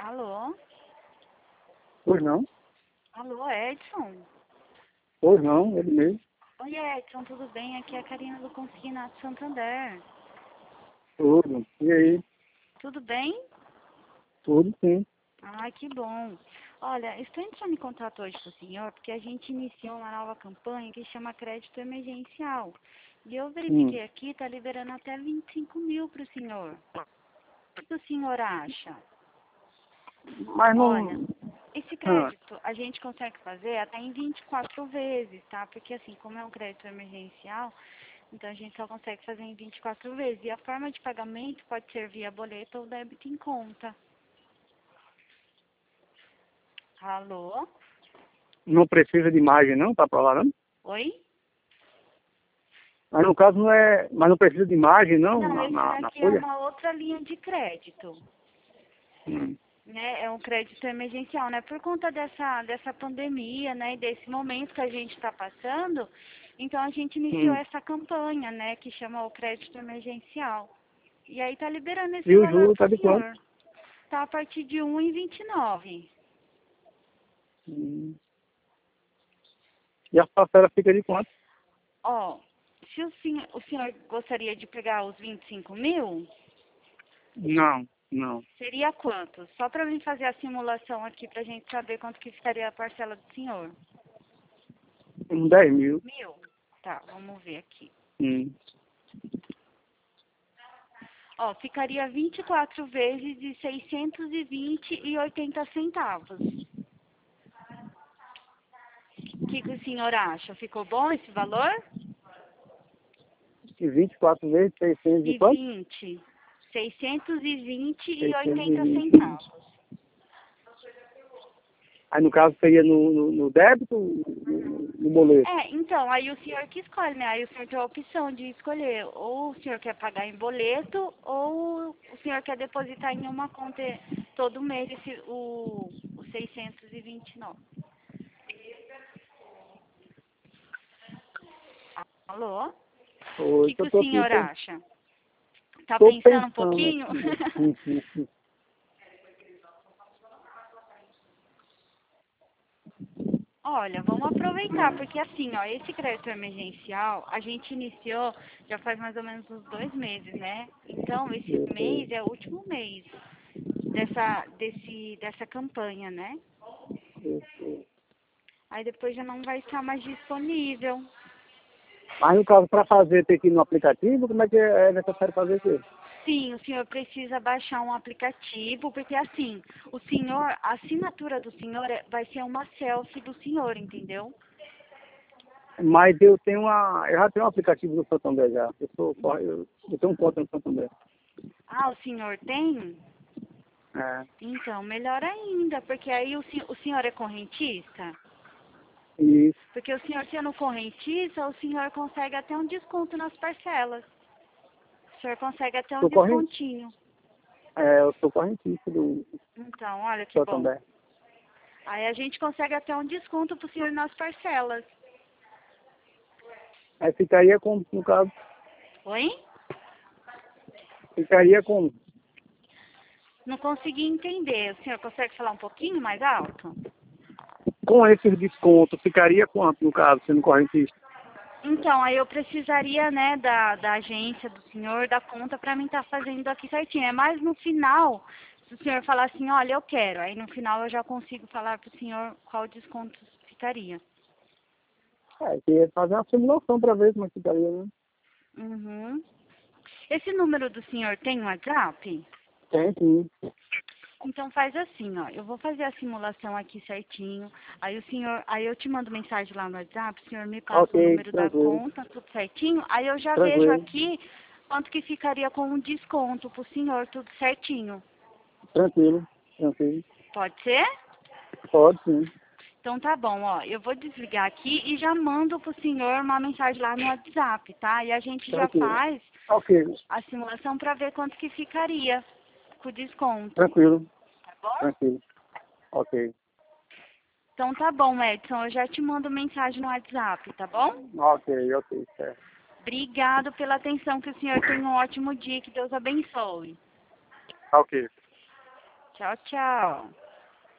Alô? Pois não, Alô, Edson? pois não, ele mesmo. Oi, Edson, tudo bem? Aqui é a Karina do Consignato Santander. Tudo. E aí? Tudo bem? Tudo sim. Ai, que bom. Olha, estou entrando em contato hoje com o senhor porque a gente iniciou uma nova campanha que chama Crédito Emergencial. E eu Hum. verifiquei aqui, está liberando até 25 mil para o senhor. O que o senhor acha? Mas Olha, não. esse Ah, crédito a gente consegue fazer até em 24 vezes, tá? Porque assim, como é um crédito emergencial, então a gente só consegue fazer em 24 vezes. E a forma de pagamento pode ser via boleto ou débito em conta. Alô? não precisa de imagem não, tá pra lá não? Oi? Mas no caso não é. Mas não precisa de imagem não Não, esse na daqui é folha? uma outra linha de crédito. Hum. Né? É um crédito emergencial, né? Por conta dessa pandemia, né? E desse momento que a gente está passando, então a gente iniciou Hum. essa campanha, né? Que chama o crédito emergencial. E aí tá liberando esse E o valor juro pro tá de quanto? senhor. Tá a partir de 1,29. Hum. E a parcela fica de quanto? Ó, se o senhor gostaria de pegar os 25 mil, Não, não. seria quanto? Só para mim fazer a simulação aqui pra gente saber quanto que ficaria a parcela do senhor. Uns 10 mil. Mil? Tá, vamos ver aqui. Hum. Ó, ficaria 24 vezes de 620,80 centavos. O que o senhor acha? Ficou bom esse valor? E 24 vezes 600 e E quanto? 20. 620,80 620. centavos. Aí no caso seria no débito, no boleto. É, então, aí o senhor que escolhe, né? Aí o senhor tem a opção de escolher. Ou o senhor quer pagar em boleto, ou o senhor quer depositar em uma conta todo mês o 629. Alô? O Hoje que eu o tô aqui, senhor acha? Tá tô pensando um pensando pouquinho? aqui. Sim, sim, sim. Olha, vamos aproveitar, porque assim, ó, esse crédito emergencial, a gente iniciou já faz mais ou menos uns 2 meses, né? Então, esse Eu mês sei, é o último mês dessa campanha, né? eu sei. Aí depois já não vai estar mais disponível. Mas no caso, para fazer, tem que ir no aplicativo, como é que é necessário fazer isso? Sim, o senhor precisa baixar um aplicativo, porque assim, o senhor, a assinatura do senhor vai ser uma selfie do senhor, entendeu? Mas eu já tenho um aplicativo do Santander já. Eu tenho um conta no Santander. Ah, o senhor tem? É, Então, melhor ainda, porque aí o senhor é correntista? isso. Porque o senhor sendo correntista, o senhor consegue até um desconto nas parcelas. O senhor consegue até um Sou corrente, descontinho. eu sou correntista do Então, olha que bom. Santander. Aí a gente consegue até um desconto pro senhor nas parcelas. Aí ficaria como, no caso, Oi? ficaria como? Não consegui entender. O senhor consegue falar um pouquinho mais alto? Com esses descontos, ficaria quanto, no caso, sendo correntista? Então, aí eu precisaria, né, da agência do senhor, da conta, para mim estar fazendo aqui certinho. É mais no final, se o senhor falar assim, olha, eu quero. Aí no final eu já consigo falar para o senhor qual desconto ficaria. Queria fazer uma simulação para ver como é que ficaria, né? Uhum. Esse número do senhor tem um WhatsApp? Tem, sim. Então faz assim, ó, eu vou fazer a simulação aqui certinho, aí eu te mando mensagem lá no WhatsApp, o senhor me passa o Ok, número da tranquilo, conta, tudo certinho, aí eu já vejo tranquilo, aqui quanto que ficaria com um desconto pro senhor, tudo certinho. tranquilo, tranquilo. Pode ser? Pode sim. Então tá bom, ó, eu vou desligar aqui e já mando pro senhor uma mensagem lá no WhatsApp, tá? E a gente já Tranquilo. faz Ok, a simulação para ver quanto que ficaria com o desconto, tranquilo, tá bom? tranquilo. Ok. Então tá bom, Edson, eu já te mando mensagem no WhatsApp, tá bom? Ok, ok, certo. Obrigado pela atenção, que o senhor tenha um ótimo dia, que Deus abençoe. Ok. Tchau, tchau.